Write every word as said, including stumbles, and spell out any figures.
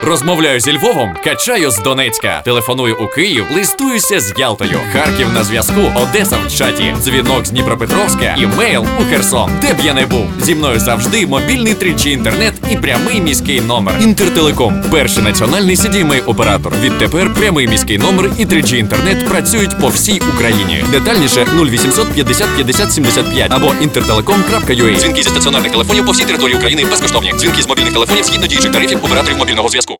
Розмовляю зі Львовом, качаю з Донецька. Телефоную у Київ, листуюся з Ялтою. Харків на зв'язку, Одеса в чаті. Дзвінок з Дніпропетровська, імейл у Херсон. Де б я не був, зі мною завжди мобільний три джі інтернет і прямий міський номер. Інтертелеком – перший національний сі ді ем ей-оператор. Відтепер прямий міський номер і три джі інтернет працюють по всій Україні. Детальніше нуль вісімсот п'ятдесят п'ятдесят сімдесят п'ять або інтертелеком крапка ю а. Дзвінки зі стаціонарних телефонів по всій території України безкоштовні. Дзвінки з мобільних телефонів згідно діючих тарифів операторів мобільного зв'язку.